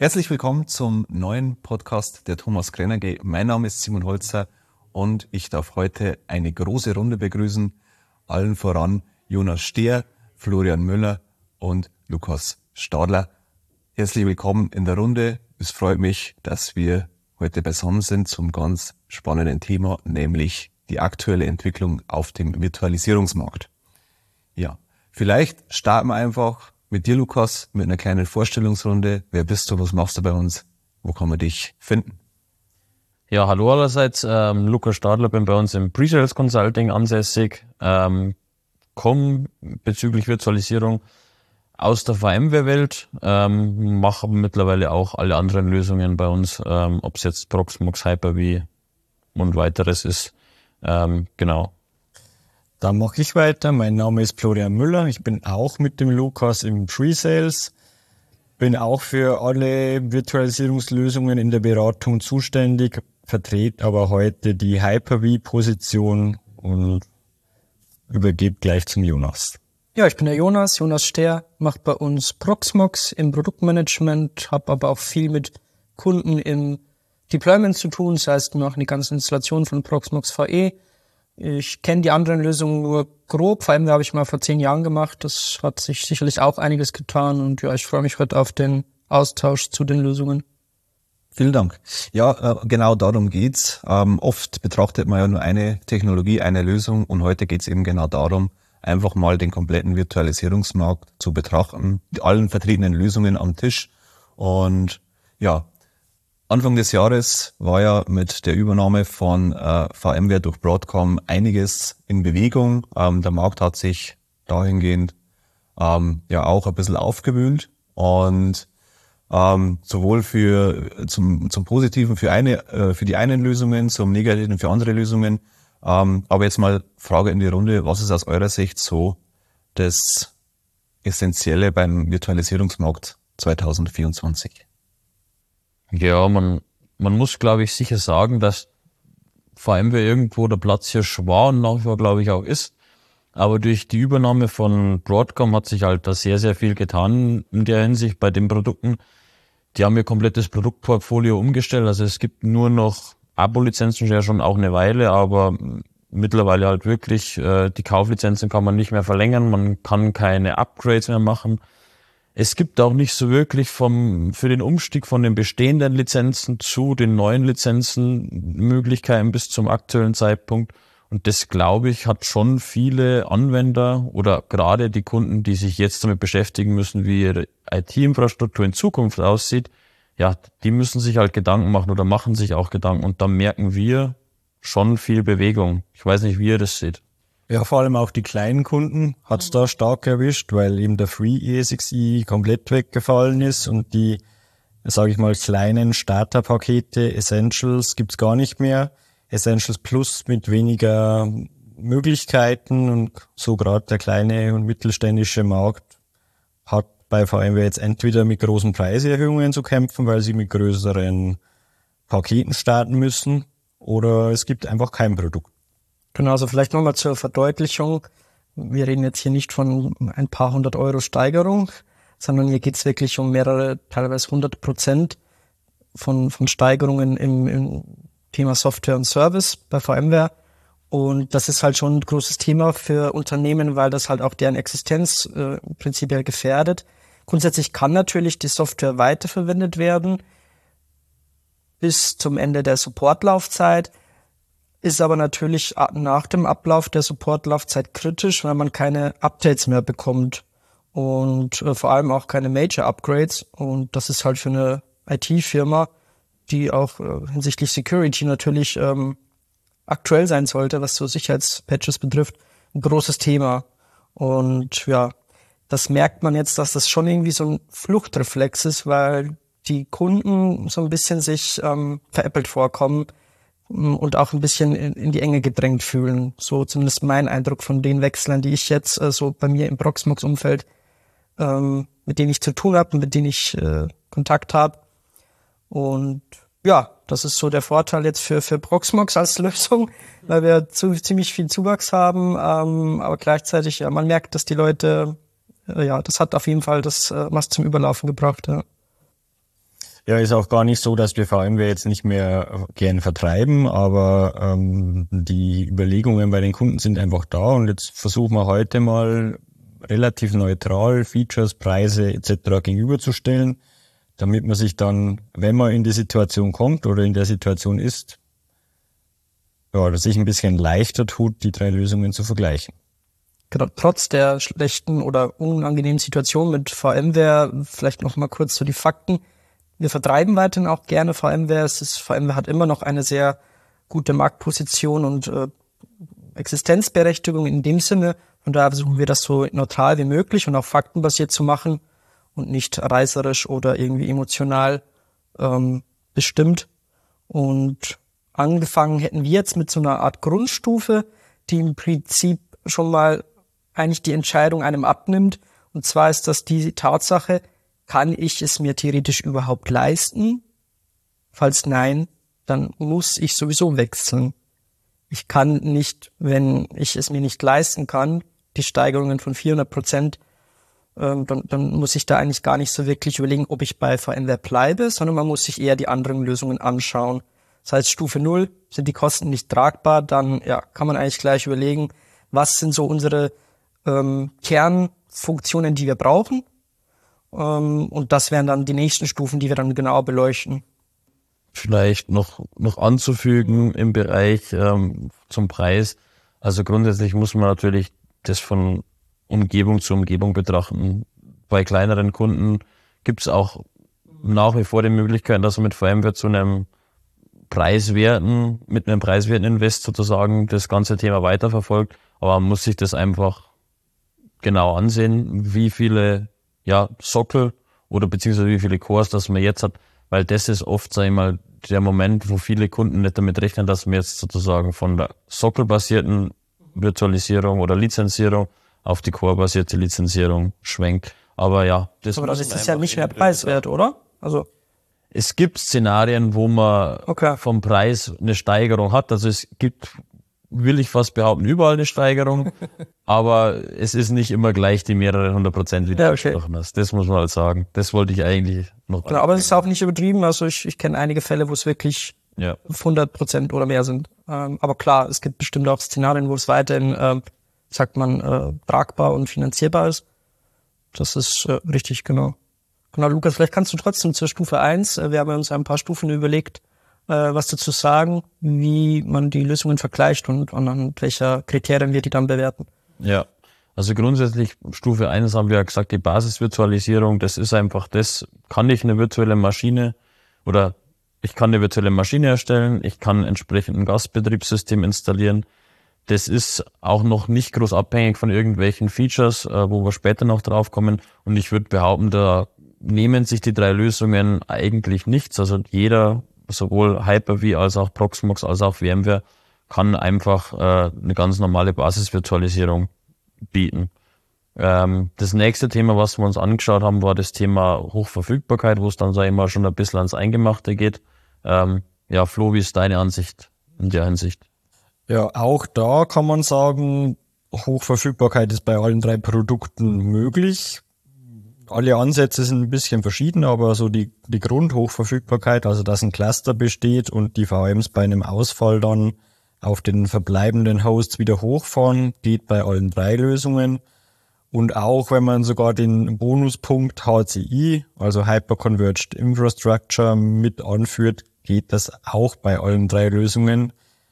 Herzlich willkommen zum neuen Podcast der Thomas Krenner AG. Mein Name ist Simon Holzer und ich darf heute eine große Runde begrüßen. Allen voran Jonas Stehr, Florian Müller und Lukas Stadler. Herzlich willkommen in der Runde. Es freut mich, dass wir heute beisammen sind zum ganz spannenden Thema, nämlich die aktuelle Entwicklung auf dem Virtualisierungsmarkt. Ja, vielleicht starten wir einfach mit dir, Lukas, mit einer kleinen Vorstellungsrunde. Wer bist du, was machst du bei uns, wo kann man dich finden? Ja, hallo allerseits, Lukas Stadler, bin bei uns im Pre-Sales Consulting ansässig, komme bezüglich Virtualisierung aus der VMware-Welt, mache mittlerweile auch alle anderen Lösungen bei uns, ob es jetzt Proxmox, Hyper-V und weiteres ist, genau. Dann mache ich weiter. Mein Name ist Florian Müller. Ich bin auch mit dem Lukas im Pre-Sales. Bin auch für alle Virtualisierungslösungen in der Beratung zuständig, vertrete aber heute die Hyper-V-Position und übergebe gleich zum Jonas. Ja, ich bin der Jonas Stehr, mache bei uns Proxmox im Produktmanagement, habe aber auch viel mit Kunden im Deployment zu tun. Das heißt, wir machen die ganze Installation von Proxmox VE. Ich kenne die anderen Lösungen nur grob, vor allem habe ich mal vor 10 Jahren gemacht. Das hat sich sicherlich auch einiges getan und ja, ich freue mich heute auf den Austausch zu den Lösungen. Vielen Dank. Ja, genau darum geht's. Oft betrachtet man ja nur eine Technologie, eine Lösung und heute geht's eben genau darum, einfach mal den kompletten Virtualisierungsmarkt zu betrachten, mit allen vertretenen Lösungen am Tisch. Und ja, Anfang des Jahres war ja mit der Übernahme von VMware durch Broadcom einiges in Bewegung. Der Markt hat sich dahingehend ja auch ein bisschen aufgewühlt und sowohl zum Positiven für die einen Lösungen, zum Negativen für andere Lösungen. Aber jetzt mal Frage in die Runde: Was ist aus eurer Sicht so das Essentielle beim Virtualisierungsmarkt 2024? Ja, man muss, glaube ich, sicher sagen, dass VMware irgendwo der Platzhirsch war und nach wie vor, glaube ich, auch ist. Aber durch die Übernahme von Broadcom hat sich halt da sehr, sehr viel getan in der Hinsicht bei den Produkten. Die haben ihr komplettes Produktportfolio umgestellt. Also es gibt nur noch Abo-Lizenzen, ja schon auch eine Weile, aber mittlerweile halt wirklich, die Kauflizenzen kann man nicht mehr verlängern, man kann keine Upgrades mehr machen. Es gibt auch nicht so wirklich für den Umstieg von den bestehenden Lizenzen zu den neuen Lizenzen Möglichkeiten bis zum aktuellen Zeitpunkt. Und das, glaube ich, hat schon viele Anwender oder gerade die Kunden, die sich jetzt damit beschäftigen müssen, wie ihre IT-Infrastruktur in Zukunft aussieht, ja, die müssen sich halt Gedanken machen oder machen sich auch Gedanken. Und da merken wir schon viel Bewegung. Ich weiß nicht, wie ihr das seht. Ja, vor allem auch die kleinen Kunden hat's da stark erwischt, weil eben der Free ESXi komplett weggefallen ist und die, sage ich mal, kleinen Starterpakete, Essentials gibt's gar nicht mehr. Essentials Plus mit weniger Möglichkeiten und so gerade der kleine und mittelständische Markt hat bei VMware jetzt entweder mit großen Preiserhöhungen zu kämpfen, weil sie mit größeren Paketen starten müssen, oder es gibt einfach kein Produkt. Genau, also vielleicht nochmal zur Verdeutlichung. Wir reden jetzt hier nicht von ein paar 100 Euro Steigerung, sondern hier geht's wirklich um mehrere, teilweise 100% von Steigerungen im Thema Software und Service bei VMware. Und das ist halt schon ein großes Thema für Unternehmen, weil das halt auch deren Existenz prinzipiell gefährdet. Grundsätzlich kann natürlich die Software weiterverwendet werden bis zum Ende der Supportlaufzeit. Ist aber natürlich nach dem Ablauf der Supportlaufzeit kritisch, weil man keine Updates mehr bekommt und vor allem auch keine Major Upgrades. Und das ist halt für eine IT-Firma, die auch hinsichtlich Security natürlich aktuell sein sollte, was so Sicherheitspatches betrifft, ein großes Thema. Und ja, das merkt man jetzt, dass das schon irgendwie so ein Fluchtreflex ist, weil die Kunden so ein bisschen sich veräppelt vorkommen und auch ein bisschen in die Enge gedrängt fühlen. So zumindest mein Eindruck von den Wechseln, die ich jetzt so bei mir im Proxmox-Umfeld, mit denen ich zu tun habe und mit denen ich Kontakt habe. Und ja, das ist so der Vorteil jetzt für Proxmox als Lösung, weil wir ziemlich viel Zuwachs haben, aber gleichzeitig, ja, man merkt, dass die Leute, ja, das hat auf jeden Fall das was zum Überlaufen gebracht, ja. Ja, ist auch gar nicht so, dass wir VMware jetzt nicht mehr gern vertreiben, aber die Überlegungen bei den Kunden sind einfach da und jetzt versuchen wir heute mal relativ neutral Features, Preise etc. gegenüberzustellen, damit man sich dann, wenn man in die Situation kommt oder in der Situation ist, ja, dass sich ein bisschen leichter tut, die 3 Lösungen zu vergleichen. Genau, trotz der schlechten oder unangenehmen Situation mit VMware, vielleicht noch mal kurz so die Fakten. Wir vertreiben weiterhin auch gerne VMware. VMware hat immer noch eine sehr gute Marktposition und Existenzberechtigung in dem Sinne. Von daher versuchen wir das so neutral wie möglich und auch faktenbasiert zu machen und nicht reißerisch oder irgendwie emotional bestimmt. Und angefangen hätten wir jetzt mit so einer Art Grundstufe, die im Prinzip schon mal eigentlich die Entscheidung einem abnimmt. Und zwar ist das die Tatsache, kann ich es mir theoretisch überhaupt leisten? Falls nein, dann muss ich sowieso wechseln. Ich kann nicht, wenn ich es mir nicht leisten kann, die Steigerungen von 400%, dann muss ich da eigentlich gar nicht so wirklich überlegen, ob ich bei VMware bleibe, sondern man muss sich eher die anderen Lösungen anschauen. Das heißt, Stufe 0 sind die Kosten nicht tragbar, dann ja, kann man eigentlich gleich überlegen, was sind so unsere Kernfunktionen, die wir brauchen. Und das wären dann die nächsten Stufen, die wir dann genau beleuchten. Vielleicht noch anzufügen im Bereich zum Preis. Also grundsätzlich muss man natürlich das von Umgebung zu Umgebung betrachten. Bei kleineren Kunden gibt es auch nach wie vor die Möglichkeit, dass man mit VMware mit einem preiswerten Invest sozusagen das ganze Thema weiterverfolgt. Aber man muss sich das einfach genau ansehen, wie viele Sockel oder beziehungsweise wie viele Cores, das man jetzt hat, weil das ist oft, sag ich mal, der Moment, wo viele Kunden nicht damit rechnen, dass man jetzt sozusagen von der sockelbasierten Virtualisierung oder Lizenzierung auf die Core-basierte Lizenzierung schwenkt. Aber ja, das ist ja nicht mehr preiswert, oder? Also es gibt Szenarien, wo man vom Preis eine Steigerung hat. Also es gibt, will ich fast behaupten, überall eine Steigerung. Aber es ist nicht immer gleich die mehrere 100%, wie du gesprochen hast. Das muss man halt sagen. Das wollte ich eigentlich noch. Genau, aber es ist auch nicht übertrieben. Also ich kenne einige Fälle, wo es wirklich 100% oder mehr sind. Aber klar, es gibt bestimmt auch Szenarien, wo es weiterhin, tragbar und finanzierbar ist. Das ist richtig, genau. Genau, Lukas, vielleicht kannst du trotzdem zur Stufe 1, wir haben uns ein paar Stufen überlegt, was dazu sagen, wie man die Lösungen vergleicht und anhand welcher Kriterien wir die dann bewerten. Ja, also grundsätzlich Stufe 1 haben wir ja gesagt, die Basisvirtualisierung, das ist einfach das, kann ich eine virtuelle Maschine oder ich kann eine virtuelle Maschine erstellen, ich kann entsprechend ein Gastbetriebssystem installieren. Das ist auch noch nicht groß abhängig von irgendwelchen Features, wo wir später noch drauf kommen. Und ich würde behaupten, da nehmen sich die 3 Lösungen eigentlich nichts. Also jeder, sowohl Hyper-V als auch Proxmox als auch VMware, kann einfach eine ganz normale Basisvirtualisierung bieten. Das nächste Thema, was wir uns angeschaut haben, war das Thema Hochverfügbarkeit, wo es dann, sag ich mal, schon ein bisschen ans Eingemachte geht. Flo, wie ist deine Ansicht in der Hinsicht? Ja, auch da kann man sagen, Hochverfügbarkeit ist bei allen 3 Produkten möglich. Alle Ansätze sind ein bisschen verschieden, aber so die Grundhochverfügbarkeit, also dass ein Cluster besteht und die VMs bei einem Ausfall dann auf den verbleibenden Hosts wieder hochfahren, geht bei allen 3 Lösungen. Und auch wenn man sogar den Bonuspunkt HCI, also Hyperconverged Infrastructure, mit anführt, geht das auch bei allen 3 Lösungen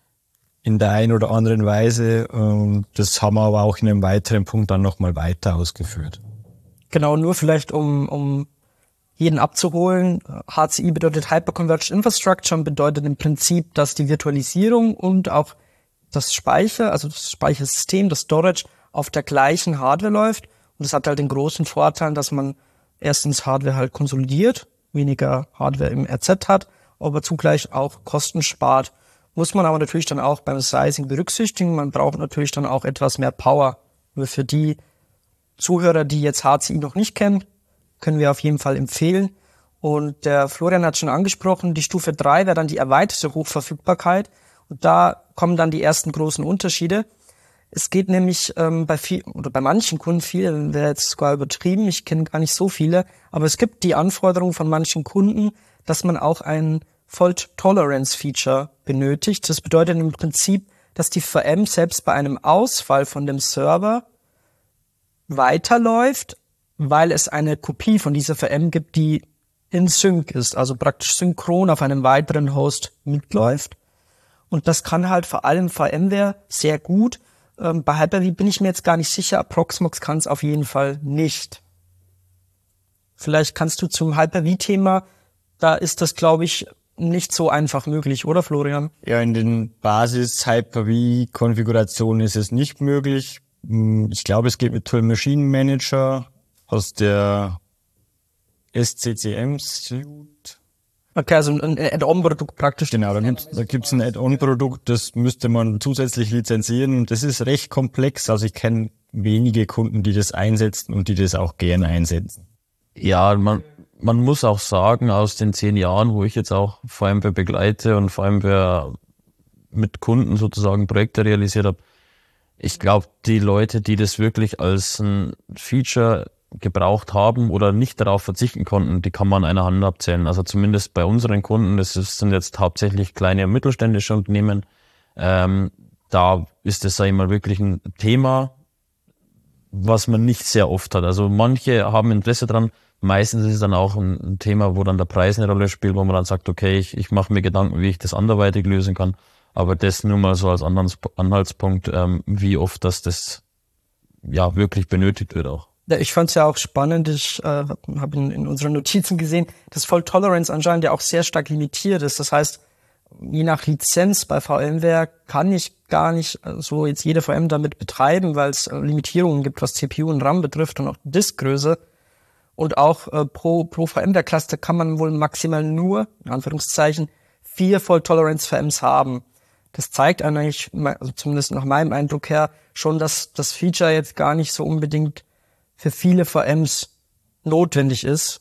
in der einen oder anderen Weise. Das haben wir aber auch in einem weiteren Punkt dann nochmal weiter ausgeführt. Genau, nur vielleicht um jeden abzuholen. HCI bedeutet Hyperconverged Infrastructure und bedeutet im Prinzip, dass die Virtualisierung und auch das Speichersystem, das Storage auf der gleichen Hardware läuft. Und das hat halt den großen Vorteil, dass man erstens Hardware halt konsolidiert, weniger Hardware im RZ hat, aber zugleich auch Kosten spart. Muss man aber natürlich dann auch beim Sizing berücksichtigen. Man braucht natürlich dann auch etwas mehr Power. Nur für die Zuhörer, die jetzt HCI noch nicht kennen, können wir auf jeden Fall empfehlen. Und der Florian hat schon angesprochen, die Stufe 3 wäre dann die erweiterte Hochverfügbarkeit. Und da kommen dann die ersten großen Unterschiede. Es geht nämlich bei manchen Kunden, viele wäre jetzt sogar übertrieben, ich kenne gar nicht so viele, aber es gibt die Anforderung von manchen Kunden, dass man auch ein Fault-Tolerance-Feature benötigt. Das bedeutet im Prinzip, dass die VM selbst bei einem Ausfall von dem Server weiterläuft, weil es eine Kopie von dieser VM gibt, die in Sync ist, also praktisch synchron auf einem weiteren Host mitläuft. Und das kann halt vor allem VMware sehr gut. Bei Hyper-V bin ich mir jetzt gar nicht sicher, Proxmox kann es auf jeden Fall nicht. Vielleicht kannst du zum Hyper-V-Thema, da ist das, glaube ich, nicht so einfach möglich, oder Florian? Ja, in den Basis-Hyper-V-Konfigurationen ist es nicht möglich. Ich glaube, es geht mit Virtual Machine Manager aus der SCCM-Suite. Okay, also ein Add-on-Produkt praktisch. Genau, da gibt's ein Add-on-Produkt, das müsste man zusätzlich lizenzieren und das ist recht komplex. Also ich kenne wenige Kunden, die das einsetzen und die das auch gern einsetzen. Ja, man muss auch sagen, aus den 10 Jahren, wo ich jetzt auch VMware begleite und VMware mit Kunden sozusagen Projekte realisiert habe, ich glaube, die Leute, die das wirklich als ein Feature gebraucht haben oder nicht darauf verzichten konnten, die kann man an einer Hand abzählen. Also zumindest bei unseren Kunden, sind jetzt hauptsächlich kleine und mittelständische Unternehmen, da ist das, sag ich mal, wirklich ein Thema, was man nicht sehr oft hat. Also manche haben Interesse dran, meistens ist es dann auch ein Thema, wo dann der Preis eine Rolle spielt, wo man dann sagt, okay, ich mache mir Gedanken, wie ich das anderweitig lösen kann. Aber das nur mal so als Anhaltspunkt, wie oft das ja wirklich benötigt wird auch. Ja, ich fand es ja auch spannend, ich habe in unseren Notizen gesehen, dass Fault Tolerance anscheinend ja auch sehr stark limitiert ist. Das heißt, je nach Lizenz bei VMware kann ich gar nicht so jetzt jede VM damit betreiben, weil es Limitierungen gibt, was CPU und RAM betrifft und auch Diskgröße. Und auch pro VMware-Cluster kann man wohl maximal nur, in Anführungszeichen, 4 Fault Tolerance VMs haben. Das zeigt eigentlich, also zumindest nach meinem Eindruck her, schon, dass das Feature jetzt gar nicht so unbedingt für viele VMs notwendig ist.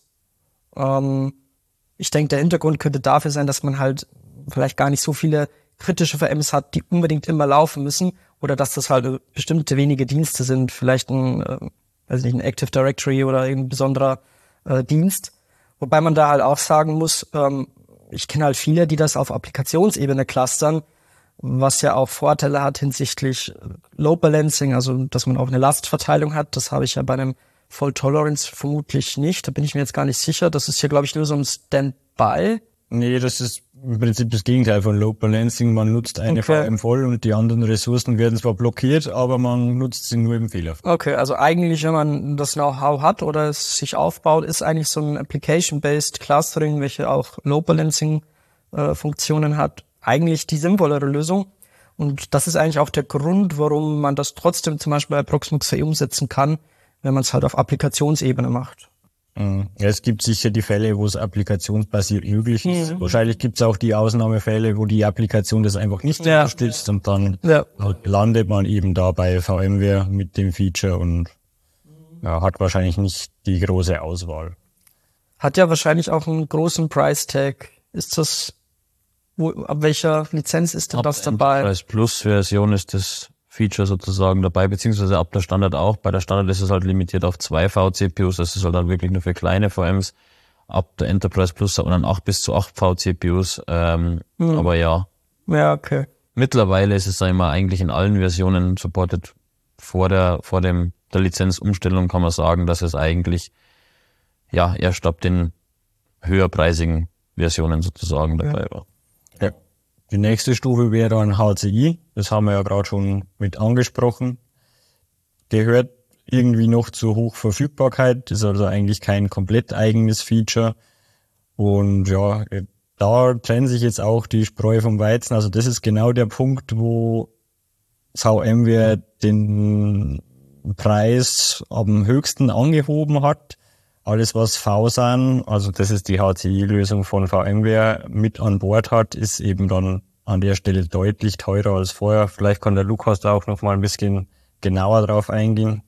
Ich denke, der Hintergrund könnte dafür sein, dass man halt vielleicht gar nicht so viele kritische VMs hat, die unbedingt immer laufen müssen, oder dass das halt bestimmte wenige Dienste sind, vielleicht ein Active Directory oder ein besonderer Dienst. Wobei man da halt auch sagen muss, ich kenne halt viele, die das auf Applikationsebene clustern, was ja auch Vorteile hat hinsichtlich Load Balancing, also dass man auch eine Lastverteilung hat. Das habe ich ja bei einem Fault Tolerance vermutlich nicht. Da bin ich mir jetzt gar nicht sicher. Das ist hier, glaube ich, nur so ein Standby. Nee, das ist im Prinzip das Gegenteil von Load Balancing. Man nutzt eine VM voll und die anderen Ressourcen werden zwar blockiert, aber man nutzt sie nur im Fehler. Okay, also eigentlich, wenn man das Know-how hat oder es sich aufbaut, ist eigentlich so ein Application-Based Clustering, welche auch Load Balancing Funktionen hat, eigentlich die sinnvollere Lösung. Und das ist eigentlich auch der Grund, warum man das trotzdem zum Beispiel bei Proxmox VE umsetzen kann, wenn man es halt auf Applikationsebene macht. Ja, es gibt sicher die Fälle, wo es applikationsbasiert möglich ist. Wahrscheinlich gibt es auch die Ausnahmefälle, wo die Applikation das einfach nicht unterstützt und dann landet man eben da bei VMware mit dem Feature und hat wahrscheinlich nicht die große Auswahl. Hat ja wahrscheinlich auch einen großen Price Tag. Ist das, ab welcher Lizenz ist denn das dabei? Enterprise Plus Version ist das Feature sozusagen dabei, beziehungsweise ab der Standard auch. Bei der Standard ist es halt limitiert auf 2 vCPUs, das ist halt dann wirklich nur für kleine VMs. Ab der Enterprise Plus hat man dann 8 bis zu 8 vCPUs, aber ja. Ja, okay. Mittlerweile ist es, sag ich mal, eigentlich in allen Versionen supported. Vor der Lizenzumstellung kann man sagen, dass es eigentlich, erst ab den höherpreisigen Versionen sozusagen dabei war. Ja. Die nächste Stufe wäre dann HCI. Das haben wir ja gerade schon mit angesprochen. Gehört irgendwie noch zur Hochverfügbarkeit. Das ist also eigentlich kein komplett eigenes Feature. Und ja, da trennen sich jetzt auch die Spreu vom Weizen. Also das ist genau der Punkt, wo VMware den Preis am höchsten angehoben hat. Alles, was VSAN, also das ist die HCI-Lösung von VMware, mit an Bord hat, ist eben dann an der Stelle deutlich teurer als vorher. Vielleicht kann der Lukas da auch noch mal ein bisschen genauer drauf eingehen.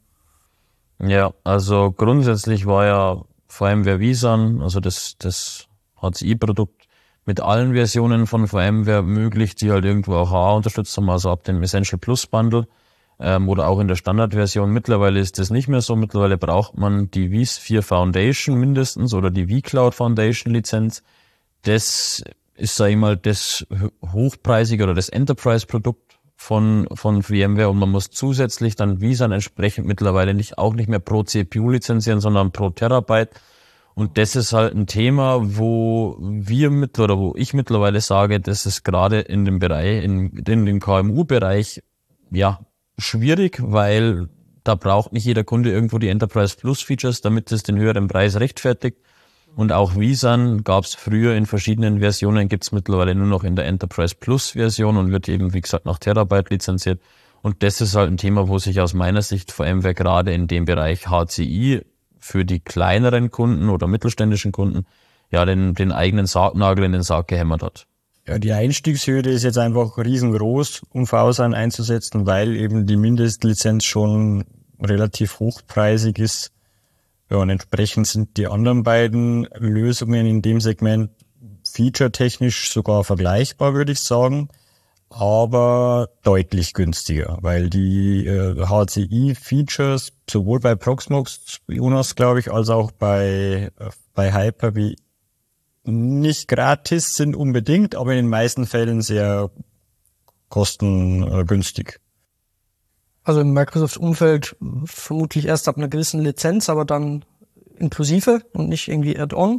Ja, also grundsätzlich war ja VMware vSAN, also das HCI-Produkt, mit allen Versionen von VMware möglich, die halt irgendwo auch HA unterstützt haben, also ab dem Essential Plus Bundle. oder auch in der Standardversion. Mittlerweile ist das nicht mehr so. Mittlerweile braucht man die vSphere Foundation mindestens oder die vCloud Foundation Lizenz. Das ist, sag ich mal, das hochpreisige oder das Enterprise-Produkt von VMware, und man muss zusätzlich dann vSAN entsprechend mittlerweile nicht mehr pro CPU lizenzieren, sondern pro Terabyte. Und das ist halt ein Thema, wo ich mittlerweile sage, das ist gerade in dem Bereich, in dem KMU-Bereich, ja, schwierig, weil da braucht nicht jeder Kunde irgendwo die Enterprise Plus Features, damit es den höheren Preis rechtfertigt. Und auch vSAN gab es früher in verschiedenen Versionen, gibt es mittlerweile nur noch in der Enterprise Plus Version und wird eben, wie gesagt, nach Terabyte lizenziert. Und das ist halt ein Thema, wo sich aus meiner Sicht VMware gerade in dem Bereich HCI für die kleineren Kunden oder mittelständischen Kunden ja den eigenen Sargnagel in den Sarg gehämmert hat. Ja, die Einstiegshürde ist jetzt einfach riesengroß, um vSAN einzusetzen, weil eben die Mindestlizenz schon relativ hochpreisig ist. Ja, und entsprechend sind die anderen beiden Lösungen in dem Segment featuretechnisch sogar vergleichbar, würde ich sagen, aber deutlich günstiger, weil die HCI-Features sowohl bei Proxmox, Jonas, glaube ich, als auch bei Hyper-V nicht gratis sind unbedingt, aber in den meisten Fällen sehr kostengünstig. Also im Microsoft-Umfeld vermutlich erst ab einer gewissen Lizenz, aber dann inklusive und nicht irgendwie Add-on.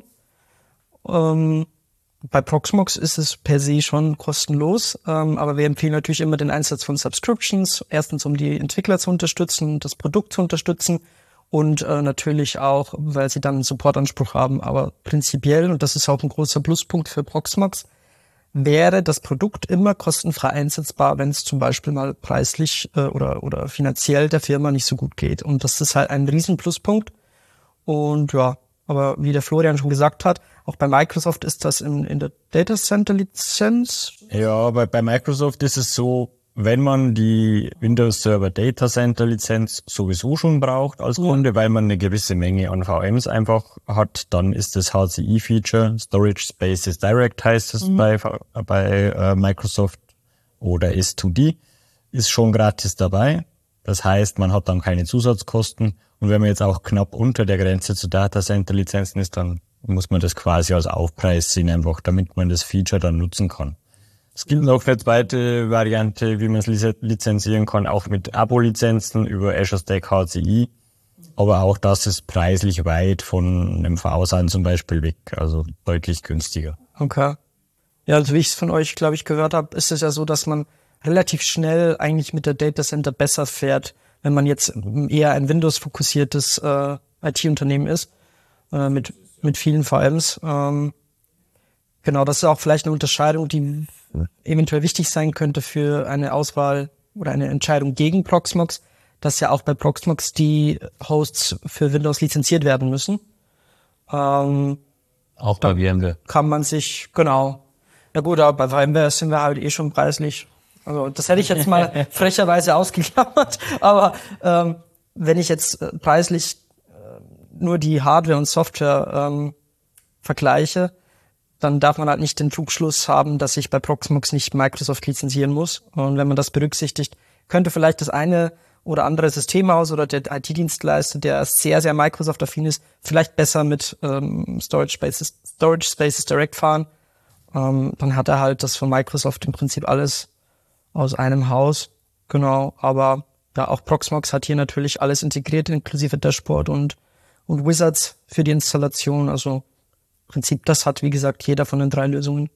Bei Proxmox ist es per se schon kostenlos, aber wir empfehlen natürlich immer den Einsatz von Subscriptions. Erstens, um die Entwickler zu unterstützen, das Produkt zu unterstützen und natürlich auch, weil sie dann einen Supportanspruch haben. Aber prinzipiell, und das ist auch ein großer Pluspunkt für Proxmox, wäre das Produkt immer kostenfrei einsetzbar, wenn es zum Beispiel mal preislich oder finanziell der Firma nicht so gut geht. Und das ist halt ein riesen Pluspunkt. Und ja, aber wie der Florian schon gesagt hat, auch bei Microsoft ist das in der Data Center Lizenz. Ja, aber bei Microsoft ist es so, wenn man die Windows Server Data Center Lizenz sowieso schon braucht als Kunde, weil man eine gewisse Menge an VMs einfach hat, dann ist das HCI-Feature, Storage Spaces Direct heißt es bei Microsoft, oder S2D, ist schon gratis dabei. Das heißt, man hat dann keine Zusatzkosten. Und wenn man jetzt auch knapp unter der Grenze zu Data Center Lizenzen ist, dann muss man das quasi als Aufpreis sehen, einfach damit man das Feature dann nutzen kann. Es gibt noch eine zweite Variante, wie man es lizenzieren kann, auch mit Abo-Lizenzen über Azure Stack HCI. Aber auch das ist preislich weit von einem vSAN zum Beispiel weg, also deutlich günstiger. Okay. Ja, also wie ich es von euch, glaube ich, gehört habe, ist es ja so, dass man relativ schnell eigentlich mit der Data Center besser fährt, wenn man jetzt eher ein Windows-fokussiertes IT-Unternehmen ist, mit vielen VMs. Genau, das ist auch vielleicht eine Unterscheidung, die eventuell wichtig sein könnte für eine Auswahl oder eine Entscheidung gegen Proxmox, dass ja auch bei Proxmox die Hosts für Windows lizenziert werden müssen. Auch bei VMware. Kann man sich, genau. Ja gut, aber bei VMware sind wir halt schon preislich. Also das hätte ich jetzt mal frecherweise ausgeklammert, aber wenn ich jetzt preislich nur die Hardware und Software vergleiche, dann darf man halt nicht den Trugschluss haben, dass ich bei Proxmox nicht Microsoft lizenzieren muss. Und wenn man das berücksichtigt, könnte vielleicht das eine oder andere Systemhaus oder der IT-Dienstleister, der sehr, sehr Microsoft-affin ist, vielleicht besser mit Storage Spaces Direct fahren. Dann hat er halt das von Microsoft im Prinzip alles aus einem Haus. Genau, aber ja, auch Proxmox hat hier natürlich alles integriert, inklusive Dashboard und Wizards für die Installation. Also im Prinzip, das hat, wie gesagt, jeder von den 3 Lösungen.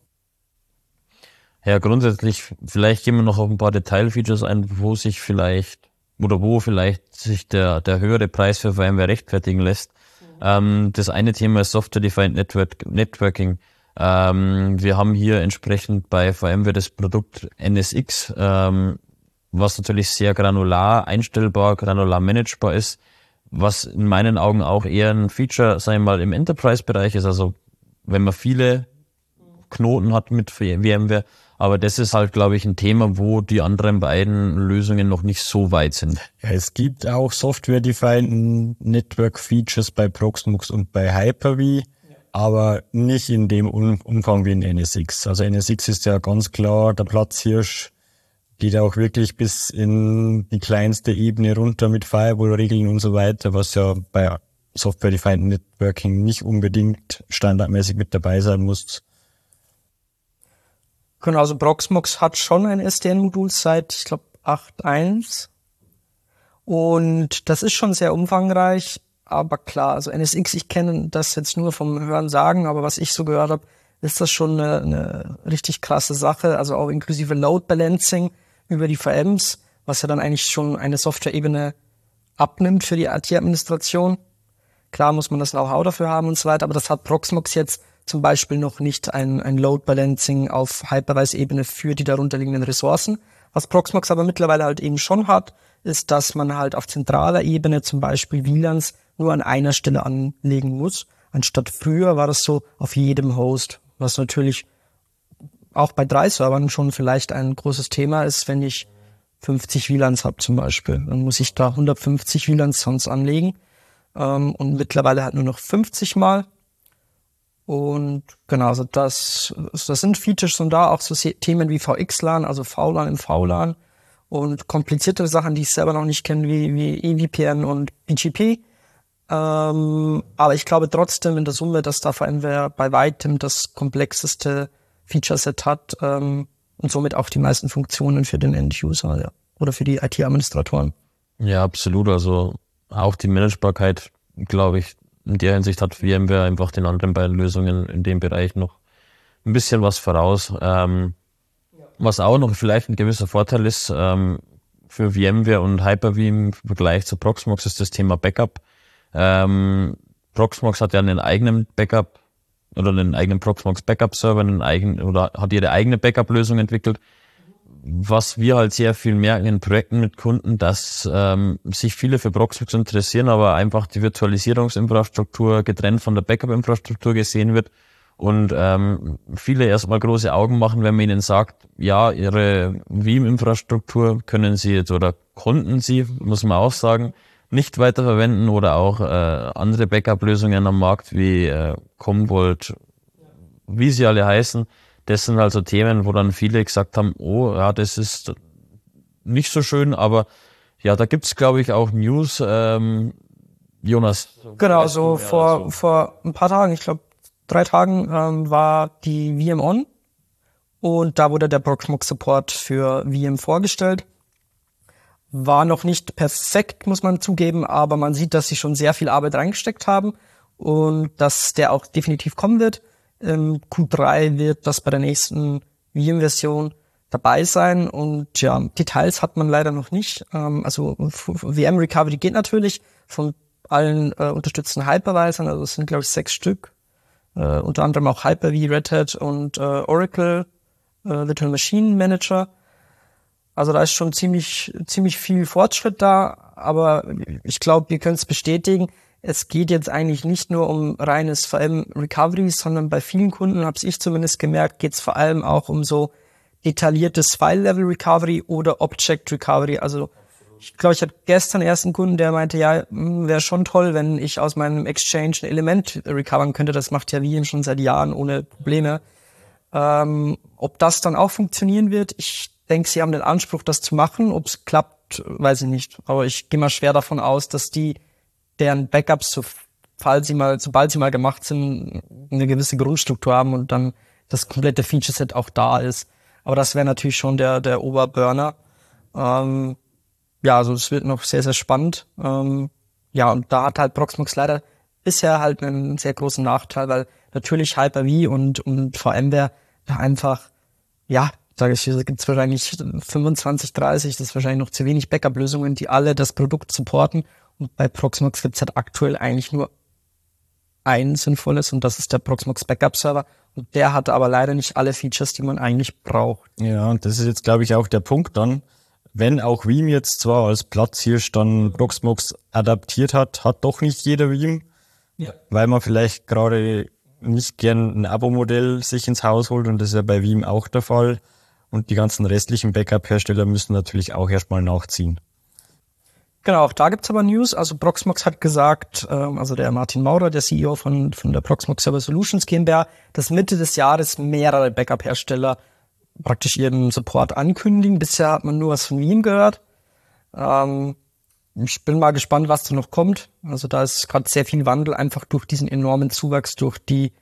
Ja, grundsätzlich, vielleicht gehen wir noch auf ein paar Detailfeatures ein, wo vielleicht sich der höhere Preis für VMware rechtfertigen lässt. Das eine Thema ist Software-Defined Networking. Wir haben hier entsprechend bei VMware das Produkt NSX, was natürlich sehr granular einstellbar, granular managebar ist, was in meinen Augen auch eher ein Feature, sagen wir mal, im Enterprise-Bereich ist, also wenn man viele Knoten hat mit VMware, aber das ist halt, glaube ich, ein Thema, wo die anderen beiden Lösungen noch nicht so weit sind. Ja, es gibt auch Software-Defined Network-Features bei Proxmox und bei Hyper-V, aber nicht in dem Umfang wie in NSX. Also NSX ist ja ganz klar der Platzhirsch, geht auch wirklich bis in die kleinste Ebene runter mit Firewall-Regeln und so weiter, was ja bei Software-Defined Networking nicht unbedingt standardmäßig mit dabei sein muss. Genau, also Proxmox hat schon ein SDN-Modul seit, ich glaube, 8.1. Und das ist schon sehr umfangreich, aber klar, also NSX, ich kenne das jetzt nur vom Hören sagen, aber was ich so gehört habe, ist das schon eine richtig krasse Sache, also auch inklusive Load Balancing über die VMs, was ja dann eigentlich schon eine Software-Ebene abnimmt für die IT-Administration. Klar muss man das Know-how dafür haben und so weiter, aber das hat Proxmox jetzt zum Beispiel noch nicht ein Load Balancing auf Hypervisor-Ebene für die darunterliegenden Ressourcen. Was Proxmox aber mittlerweile halt eben schon hat, ist, dass man halt auf zentraler Ebene zum Beispiel WLANs nur an einer Stelle anlegen muss. Anstatt früher war das so auf jedem Host, was natürlich auch bei 3 Servern schon vielleicht ein großes Thema ist, wenn ich 50 WLANs habe zum Beispiel. Dann muss ich da 150 WLANs sonst anlegen und mittlerweile halt nur noch 50 Mal. Und genau, also das sind Features und da auch so Themen wie VXLAN, also VLAN im VLAN und kompliziertere Sachen, die ich selber noch nicht kenne, wie EVPN und BGP. Aber ich glaube trotzdem in der Summe, dass da VMware bei weitem das komplexeste Feature-Set hat und somit auch die meisten Funktionen für den End-User, ja, oder für die IT-Administratoren. Ja, absolut. Also auch die Managebarkeit, glaube ich, in der Hinsicht hat VMware einfach den anderen beiden Lösungen in dem Bereich noch ein bisschen was voraus. Was auch noch vielleicht ein gewisser Vorteil ist für VMware und Hyper-V im Vergleich zu Proxmox ist das Thema Backup. Proxmox hat ja einen eigenen Backup oder einen eigenen Proxmox Backup Server, oder hat ihre eigene Backup-Lösung entwickelt. Was wir halt sehr viel merken in Projekten mit Kunden, dass sich viele für Proxmox interessieren, aber einfach die Virtualisierungsinfrastruktur getrennt von der Backup-Infrastruktur gesehen wird und viele erstmal große Augen machen, wenn man ihnen sagt, ja, ihre Veeam-Infrastruktur können sie jetzt oder konnten sie, muss man auch sagen, nicht weiterverwenden oder auch andere Backup-Lösungen am Markt wie Commvault, wie sie alle heißen. Das sind also Themen, wo dann viele gesagt haben, oh, ja, das ist nicht so schön, aber ja, da gibt's, glaube ich, auch News. Jonas. Genau, so vor ein paar Tagen, ich glaube 3 Tagen, war die VM On und da wurde der Proxmox Support für VM vorgestellt. War noch nicht perfekt, muss man zugeben, aber man sieht, dass sie schon sehr viel Arbeit reingesteckt haben und dass der auch definitiv kommen wird. Q3 wird das bei der nächsten VM-Version dabei sein und ja, Details hat man leider noch nicht. Also VM Recovery geht natürlich von allen unterstützten Hypervisern, also es sind glaube ich 6 Stück, unter anderem auch Hyper-V, Red Hat und Oracle Virtual Machine Manager. Also da ist schon ziemlich viel Fortschritt da, aber ich glaube, wir können es bestätigen. Es geht jetzt eigentlich nicht nur um reines VM-Recovery, sondern bei vielen Kunden, habe ich zumindest gemerkt, geht es vor allem auch um so detailliertes File-Level-Recovery oder Object-Recovery. Also ich glaube, ich hatte gestern erst einen Kunden, der meinte, ja, wäre schon toll, wenn ich aus meinem Exchange ein Element recovern könnte. Das macht ja Veeam schon seit Jahren ohne Probleme. Ob das dann auch funktionieren wird, ich denke, sie haben den Anspruch, das zu machen. Ob es klappt, weiß ich nicht. Aber ich gehe mal schwer davon aus, dass deren Backups, sobald sie mal gemacht sind, eine gewisse Grundstruktur haben und dann das komplette Feature-Set auch da ist. Aber das wäre natürlich schon der Oberburner. Ja, also es wird noch sehr, sehr spannend. Ja, und da hat halt Proxmox leider bisher halt einen sehr großen Nachteil, weil natürlich Hyper-V und VMware da einfach, ja, sage ich, da gibt's wahrscheinlich 25, 30, das ist wahrscheinlich noch zu wenig Backup-Lösungen, die alle das Produkt supporten. Und bei Proxmox gibt's halt aktuell eigentlich nur ein sinnvolles und das ist der Proxmox Backup Server. Und der hat aber leider nicht alle Features, die man eigentlich braucht. Ja, und das ist jetzt, glaube ich, auch der Punkt dann. Wenn auch Veeam jetzt zwar als Platzhirsch dann Proxmox adaptiert hat doch nicht jeder Veeam, ja, weil man vielleicht gerade nicht gern ein Abo-Modell sich ins Haus holt und das ist ja bei Veeam auch der Fall. Und die ganzen restlichen Backup-Hersteller müssen natürlich auch erstmal nachziehen. Genau, auch da gibt's aber News. Also Proxmox hat gesagt, also der Martin Maurer, der CEO von der Proxmox Server Solutions GmbH, dass Mitte des Jahres mehrere Backup-Hersteller praktisch ihren Support ankündigen. Bisher hat man nur was von Veeam gehört. Ich bin mal gespannt, was da noch kommt. Also da ist gerade sehr viel Wandel, einfach durch diesen enormen Zuwachs, durch die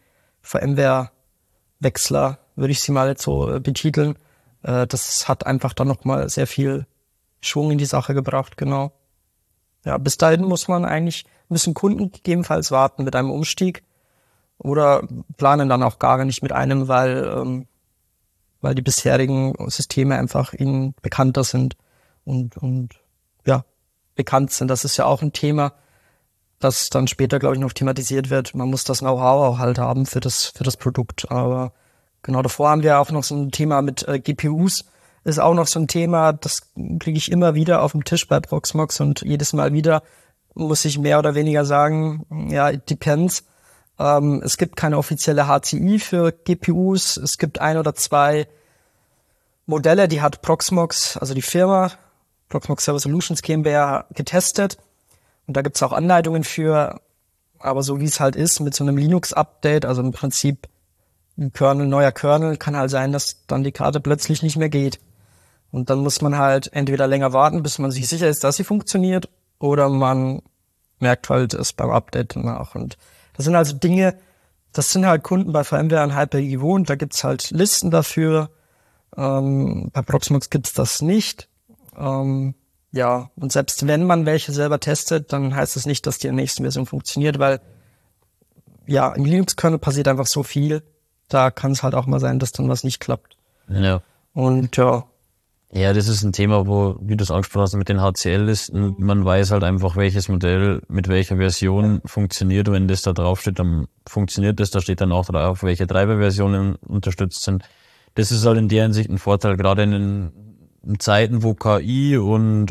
VMware-Wechsler, würde ich sie mal jetzt so betiteln. Das hat einfach dann nochmal sehr viel Schwung in die Sache gebracht, genau. Ja, bis dahin müssen Kunden gegebenenfalls warten mit einem Umstieg oder planen dann auch gar nicht mit einem, weil die bisherigen Systeme einfach ihnen bekannter sind und ja, bekannt sind. Das ist ja auch ein Thema, das dann später, glaube ich, noch thematisiert wird. Man muss das Know-how auch halt haben für das Produkt. Aber genau davor haben wir auch noch so ein Thema mit GPUs. Ist auch noch so ein Thema, das kriege ich immer wieder auf dem Tisch bei Proxmox und jedes Mal wieder muss ich mehr oder weniger sagen, ja, it depends. Es gibt keine offizielle HCI für GPUs. Es gibt 1 oder 2 Modelle, die hat Proxmox, also die Firma Proxmox Server Solutions GmbH, getestet. Und da gibt's auch Anleitungen für, aber so wie es halt ist, mit so einem Linux-Update, also im Prinzip ein neuer Kernel, kann halt sein, dass dann die Karte plötzlich nicht mehr geht. Und dann muss man halt entweder länger warten, bis man sich sicher ist, dass sie funktioniert, oder man merkt halt es beim Update danach. Und das sind also Dinge, das sind halt Kunden bei VMware und Hyper-V gewohnt, da gibt's halt Listen dafür. Bei Proxmox gibt's das nicht. Ja, und selbst wenn man welche selber testet, dann heißt das nicht, dass die in der nächsten Version funktioniert, weil ja, im Linux-Kernel passiert einfach so viel. Da kann es halt auch mal sein, dass dann was nicht klappt. Ja. Und ja. Ja, das ist ein Thema, wo, wie du es angesprochen hast, mit den HCL-Listen, man weiß halt einfach, welches Modell mit welcher Version funktioniert. Wenn das da draufsteht, dann funktioniert das. Da steht dann auch drauf, welche Treiberversionen unterstützt sind. Das ist halt in der Hinsicht ein Vorteil, gerade in Zeiten, wo KI und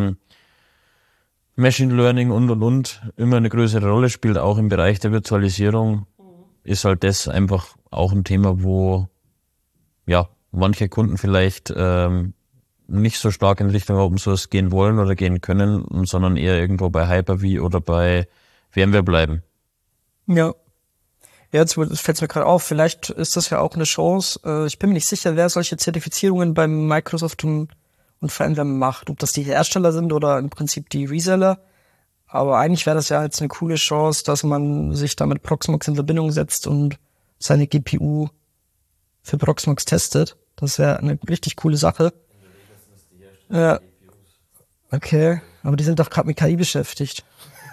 Machine Learning und immer eine größere Rolle spielt, auch im Bereich der Virtualisierung, ist halt das einfach auch ein Thema, wo ja manche Kunden vielleicht nicht so stark in Richtung Open Source gehen wollen oder gehen können, sondern eher irgendwo bei Hyper-V oder bei VMware bleiben. Ja. Jetzt fällt es mir gerade auf, vielleicht ist das ja auch eine Chance. Ich bin mir nicht sicher, wer solche Zertifizierungen bei Microsoft und VMware macht, ob das die Hersteller sind oder im Prinzip die Reseller. Aber eigentlich wäre das ja jetzt eine coole Chance, dass man sich da mit Proxmox in Verbindung setzt und seine GPU für Proxmox testet. Das wäre eine richtig coole Sache. Ja. Okay, aber die sind doch gerade mit KI beschäftigt.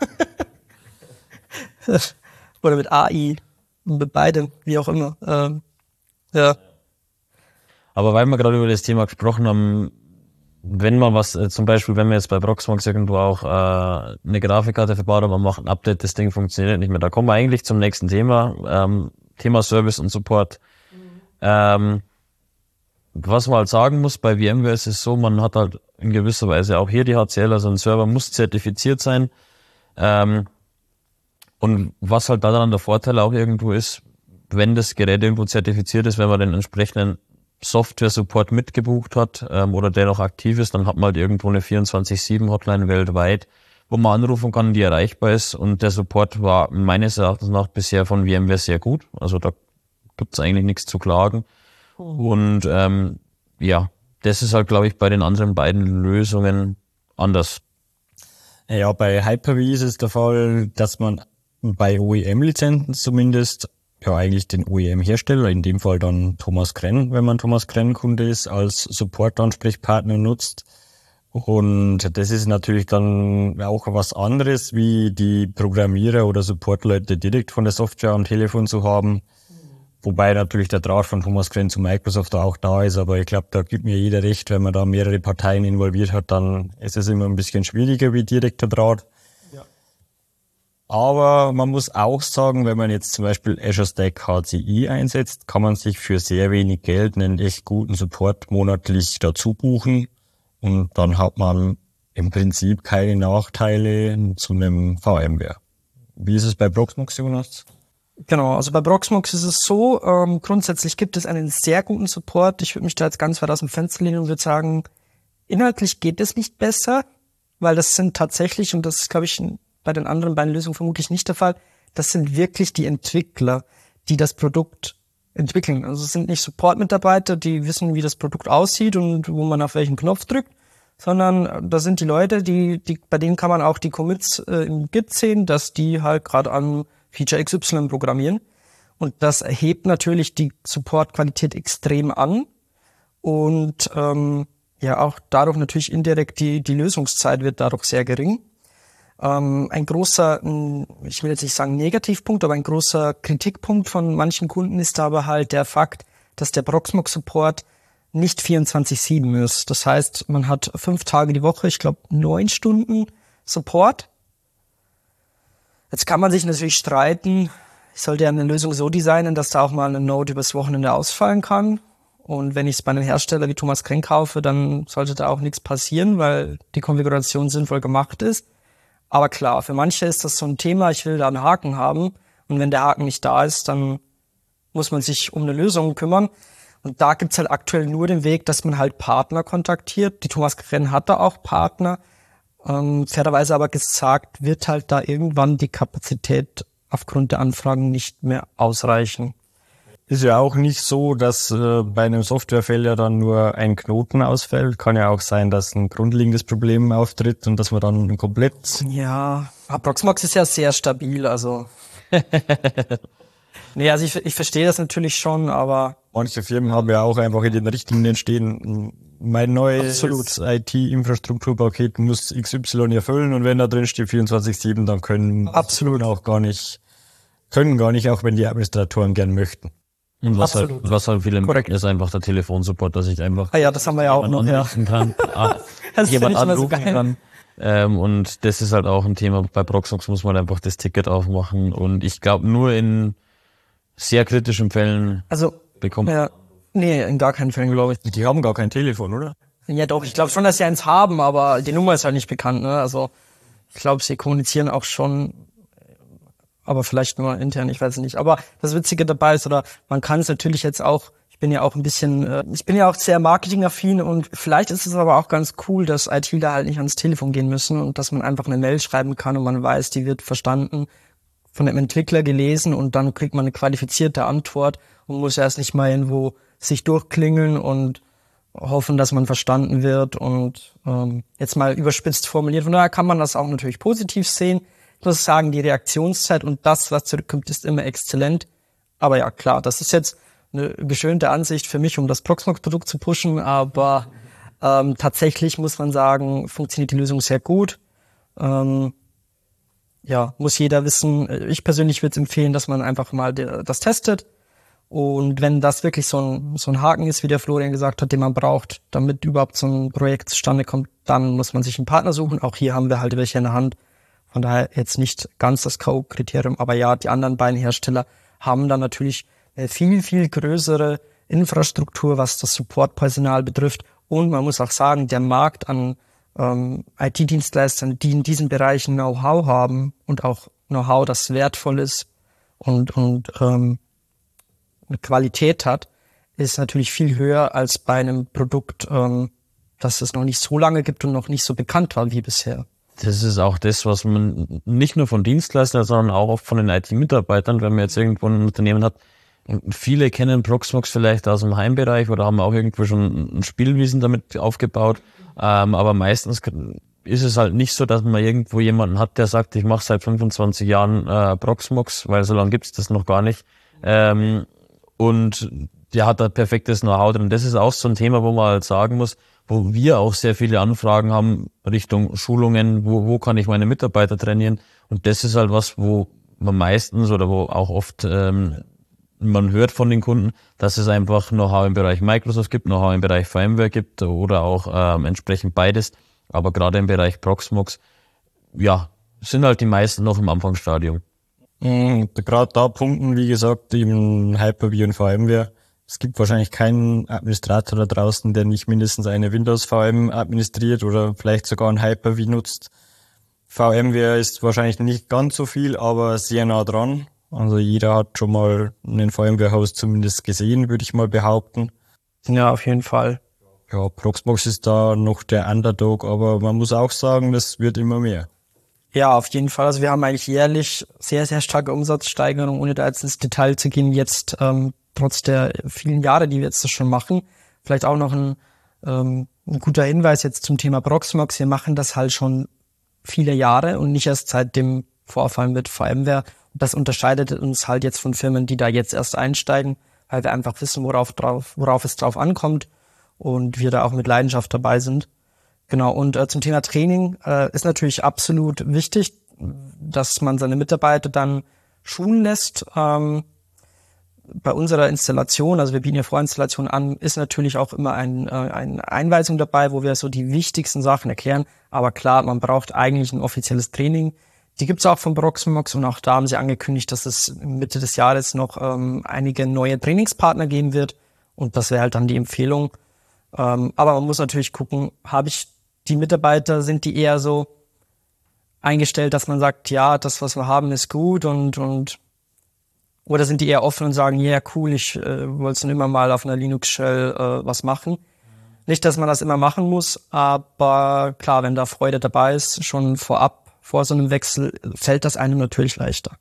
Oder mit AI. Mit beidem, wie auch immer. Ja. Aber weil wir gerade über das Thema gesprochen haben, wenn man was, zum Beispiel, wenn wir jetzt bei Proxmox irgendwo auch eine Grafikkarte verbaut und man macht ein Update, das Ding funktioniert nicht mehr. Da kommen wir eigentlich zum nächsten Thema, Thema Service und Support. Was man halt sagen muss, bei VMware ist es so, man hat halt in gewisser Weise auch hier die HCL, also ein Server muss zertifiziert sein. Und was halt daran der Vorteil auch irgendwo ist, wenn das Gerät irgendwo zertifiziert ist, wenn man den entsprechenden Software-Support mitgebucht hat oder der noch aktiv ist, dann hat man halt irgendwo eine 24/7-Hotline weltweit, wo man anrufen kann, die erreichbar ist. Und der Support war meines Erachtens nach bisher von VMware sehr gut. Also da gibt's eigentlich nichts zu klagen. Und ja, das ist halt, glaube ich, bei den anderen beiden Lösungen anders. Ja, bei Hyper-V ist es der Fall, dass man bei OEM-Lizenzen zumindest ja eigentlich den OEM-Hersteller, in dem Fall dann Thomas Krenn, wenn man Thomas Krenn-Kunde ist, als Support-Ansprechpartner nutzt. Und das ist natürlich dann auch was anderes, wie die Programmierer oder Supportleute direkt von der Software am Telefon zu haben. Wobei natürlich der Draht von Thomas Krenn zu Microsoft auch da ist, aber ich glaube, da gibt mir jeder recht, wenn man da mehrere Parteien involviert hat, dann ist es immer ein bisschen schwieriger wie direkter Draht. Ja. Aber man muss auch sagen, wenn man jetzt zum Beispiel Azure Stack HCI einsetzt, kann man sich für sehr wenig Geld einen echt guten Support monatlich dazu buchen und dann hat man im Prinzip keine Nachteile zu einem VMware. Wie ist es bei Proxmox, Jonas? Genau, also bei Proxmox ist es so, grundsätzlich gibt es einen sehr guten Support. Ich würde mich da jetzt ganz weit aus dem Fenster lehnen und würde sagen, inhaltlich geht es nicht besser, weil das sind tatsächlich, und das ist, glaube ich, bei den anderen beiden Lösungen vermutlich nicht der Fall, das sind wirklich die Entwickler, die das Produkt entwickeln. Also es sind nicht Support-Mitarbeiter, die wissen, wie das Produkt aussieht und wo man auf welchen Knopf drückt, sondern da sind die Leute, bei denen kann man auch die Commits im Git sehen, dass die halt gerade an Feature XY programmieren. Und das erhebt natürlich die Support-Qualität extrem an und auch dadurch natürlich indirekt die Lösungszeit wird dadurch sehr gering. Ein großer, ich will jetzt nicht sagen Negativpunkt, aber ein großer Kritikpunkt von manchen Kunden ist aber halt der Fakt, dass der Proxmox-Support nicht 24/7 ist. Das heißt, man hat 5 Tage die Woche, ich glaube 9 Stunden Support. Jetzt kann man sich natürlich streiten, ich sollte ja eine Lösung so designen, dass da auch mal eine Node übers Wochenende ausfallen kann. Und wenn ich es bei einem Hersteller wie Thomas Krenk kaufe, dann sollte da auch nichts passieren, weil die Konfiguration sinnvoll gemacht ist. Aber klar, für manche ist das so ein Thema, ich will da einen Haken haben. Und wenn der Haken nicht da ist, dann muss man sich um eine Lösung kümmern. Und da gibt's halt aktuell nur den Weg, dass man halt Partner kontaktiert. Die Thomas Krenk hat da auch Partner. Fairerweise aber gesagt, wird halt da irgendwann die Kapazität aufgrund der Anfragen nicht mehr ausreichen. Ist ja auch nicht so, dass bei einem Softwarefehler dann nur ein Knoten ausfällt. Kann ja auch sein, dass ein grundlegendes Problem auftritt und dass man dann komplett... Ja, Proxmox ist ja sehr stabil, also... Nee, also ich verstehe das natürlich schon, aber... Manche Firmen haben ja auch einfach in den Richtlinien stehen, mein neues IT-Infrastrukturpaket muss XY erfüllen und wenn da drin steht 24/7, dann können gar nicht, auch wenn die Administratoren gern möchten. Und was halt viele möchten, ist einfach der Telefonsupport, dass ich einfach das haben wir ja auch noch, kann, jemand anrufen kann. Und das ist halt auch ein Thema. Bei Proxmox muss man einfach das Ticket aufmachen und ich glaube nur in sehr kritischen Fällen bekommt. Ja, nee, in gar keinen Fällen, glaube ich. Die haben gar kein Telefon, oder? Ja doch, ich glaube schon, dass sie eins haben, aber die Nummer ist halt nicht bekannt, ne? Also ich glaube, sie kommunizieren auch schon, aber vielleicht nur intern, ich weiß es nicht. Aber das Witzige dabei ist, oder man kann es natürlich jetzt auch, ich bin ja auch sehr marketingaffin und vielleicht ist es aber auch ganz cool, dass ITler halt nicht ans Telefon gehen müssen und dass man einfach eine Mail schreiben kann und man weiß, die wird verstanden, von dem Entwickler gelesen und dann kriegt man eine qualifizierte Antwort und muss erst nicht mal irgendwo sich durchklingeln und hoffen, dass man verstanden wird und jetzt mal überspitzt formuliert. Von daher kann man das auch natürlich positiv sehen. Ich muss sagen, die Reaktionszeit und das, was zurückkommt, ist immer exzellent. Aber ja, klar, das ist jetzt eine geschönte Ansicht für mich, um das Proxmox-Produkt zu pushen, aber tatsächlich muss man sagen, funktioniert die Lösung sehr gut. Muss jeder wissen. Ich persönlich würde es empfehlen, dass man einfach mal das testet. Und wenn das wirklich so ein Haken ist, wie der Florian gesagt hat, den man braucht, damit überhaupt so ein Projekt zustande kommt, dann muss man sich einen Partner suchen. Auch hier haben wir halt welche in der Hand. Von daher jetzt nicht ganz das K.O.-Kriterium. Aber ja, die anderen beiden Hersteller haben dann natürlich eine viel, viel größere Infrastruktur, was das Support-Personal betrifft. Und man muss auch sagen, der Markt an IT-Dienstleistern, die in diesen Bereichen Know-how haben und auch Know-how, das wertvoll ist und eine Qualität hat, ist natürlich viel höher als bei einem Produkt, das es noch nicht so lange gibt und noch nicht so bekannt war wie bisher. Das ist auch das, was man nicht nur von Dienstleistern, sondern auch oft von den IT-Mitarbeitern, wenn man jetzt irgendwo ein Unternehmen hat. Viele kennen Proxmox vielleicht aus dem Heimbereich oder haben auch irgendwo schon ein Spielwissen damit aufgebaut. Aber meistens ist es halt nicht so, dass man irgendwo jemanden hat, der sagt, ich mache seit 25 Jahren Proxmox, weil so lange gibt's das noch gar nicht. Und der hat da perfektes Know-how drin. Das ist auch so ein Thema, wo man halt sagen muss, wo wir auch sehr viele Anfragen haben Richtung Schulungen, wo kann ich meine Mitarbeiter trainieren. Und das ist halt was, wo man meistens oder wo auch oft man hört von den Kunden, dass es einfach Know-how im Bereich Microsoft gibt, Know-how im Bereich VMware gibt oder auch entsprechend beides. Aber gerade im Bereich Proxmox, ja, sind halt die meisten noch im Anfangsstadium. Gerade da punkten, wie gesagt, im Hyper-V und VMware. Es gibt wahrscheinlich keinen Administrator da draußen, der nicht mindestens eine Windows-VM administriert oder vielleicht sogar ein Hyper-V nutzt. VMware ist wahrscheinlich nicht ganz so viel, aber sehr nah dran. Also jeder hat schon mal einen VMware-Host zumindest gesehen, würde ich mal behaupten. Ja, auf jeden Fall. Ja, Proxmox ist da noch der Underdog, aber man muss auch sagen, das wird immer mehr. Ja, auf jeden Fall. Also wir haben eigentlich jährlich sehr, sehr starke Umsatzsteigerung, ohne da jetzt ins Detail zu gehen, jetzt trotz der vielen Jahre, die wir jetzt das schon machen. Vielleicht auch noch ein guter Hinweis jetzt zum Thema Proxmox. Wir machen das halt schon viele Jahre und nicht erst seit dem Vorfall mit VMware. Das unterscheidet uns halt jetzt von Firmen, die da jetzt erst einsteigen, weil wir einfach wissen, worauf es drauf ankommt und wir da auch mit Leidenschaft dabei sind. Genau, und zum Thema Training ist natürlich absolut wichtig, dass man seine Mitarbeiter dann schulen lässt. Bei unserer Installation, also wir bieten ja Vorinstallation an, ist natürlich auch immer eine Einweisung dabei, wo wir so die wichtigsten Sachen erklären. Aber klar, man braucht eigentlich ein offizielles Training. Die gibt's auch von Proxmox und auch da haben sie angekündigt, dass es Mitte des Jahres noch einige neue Trainingspartner geben wird. Und das wäre halt dann die Empfehlung. Aber man muss natürlich gucken, die Mitarbeiter, sind die eher so eingestellt, dass man sagt, ja, das, was wir haben, ist gut oder sind die eher offen und sagen, ja, cool, ich wollte schon immer mal auf einer Linux-Shell was machen. Nicht, dass man das immer machen muss, aber klar, wenn da Freude dabei ist, schon vorab, vor so einem Wechsel, fällt das einem natürlich leichter.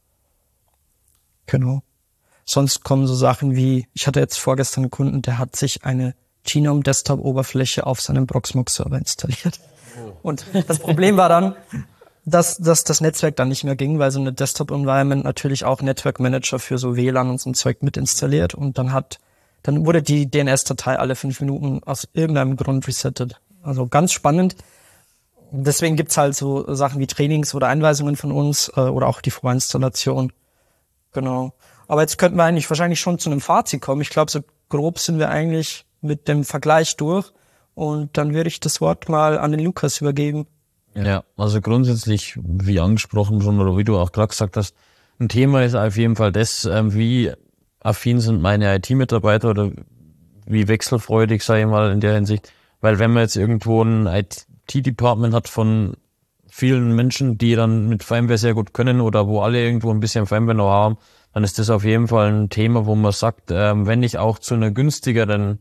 Genau. Sonst kommen so Sachen wie, ich hatte jetzt vorgestern einen Kunden, der hat sich eine Genome-Desktop-Oberfläche auf seinem Proxmox-Server installiert. Und das Problem war dann, dass das Netzwerk dann nicht mehr ging, weil so eine Desktop-Environment natürlich auch Network Manager für so WLAN und so ein Zeug mit installiert und dann wurde die DNS-Datei alle 5 Minuten aus irgendeinem Grund resettet. Also ganz spannend. Deswegen gibt's halt so Sachen wie Trainings oder Einweisungen von uns oder auch die Vorinstallation. Genau. Aber jetzt könnten wir eigentlich wahrscheinlich schon zu einem Fazit kommen. Ich glaube, so grob sind wir eigentlich mit dem Vergleich durch. Und dann würde ich das Wort mal an den Lukas übergeben. Ja, also grundsätzlich, wie angesprochen schon oder wie du auch gerade gesagt hast, ein Thema ist auf jeden Fall das, wie affin sind meine IT-Mitarbeiter oder wie wechselfreudig, sage ich mal, in der Hinsicht. Weil wenn man jetzt irgendwo ein IT-Department hat von vielen Menschen, die dann mit VMware sehr gut können oder wo alle irgendwo ein bisschen VMware-Know haben, dann ist das auf jeden Fall ein Thema, wo man sagt, wenn ich auch zu einer günstigeren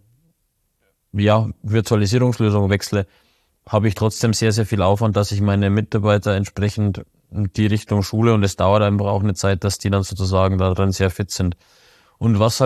Virtualisierungslösung wechsle, habe ich trotzdem sehr, sehr viel Aufwand, dass ich meine Mitarbeiter entsprechend in die Richtung schule und es dauert einfach auch eine Zeit, dass die dann sozusagen da drin sehr fit sind. Und was